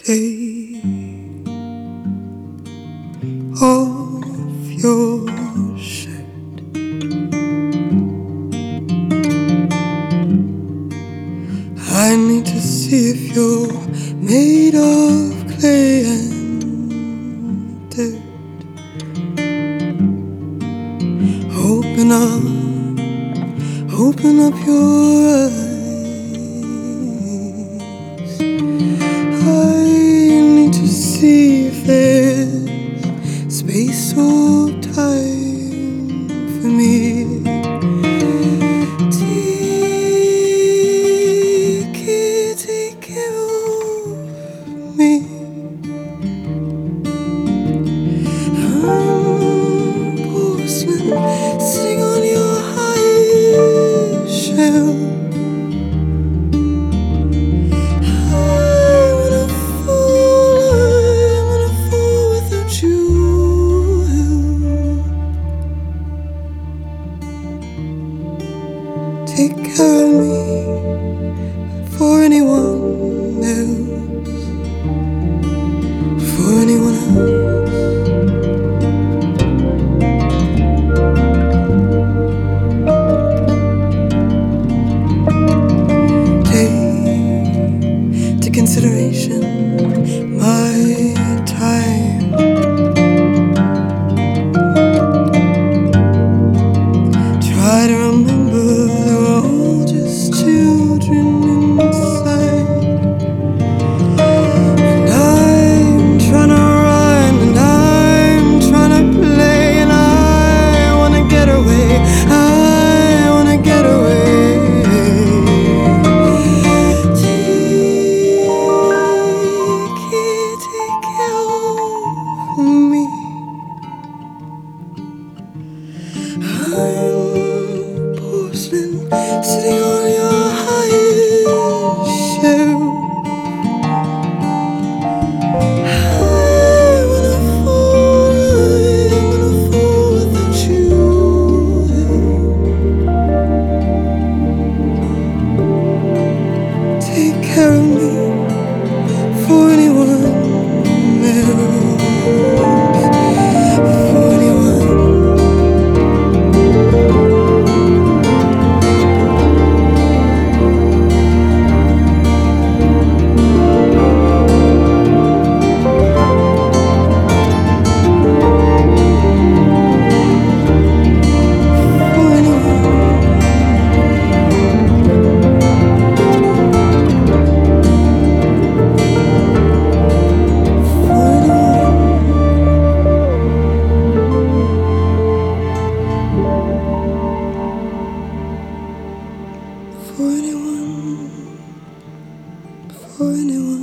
Take off your shirt. I need to see if you're made of clay and dirt. Open up your eyes. I need to see if there's space or time for me. Take care of me. I'm porcelain sitting on your high shelf. I wanna fall without you. Take care of me for anyone else, for anyone else. Take consideration my time. Try to remember we're all just children inside. And I'm trying to run, and I'm trying to play, and I wanna get away. I wanna get away. Take care of me. I'm porcelain sitting on your high shelf. I wanna fall without you. Take care of me for anyone else, for anyone. For anyone, for anyone.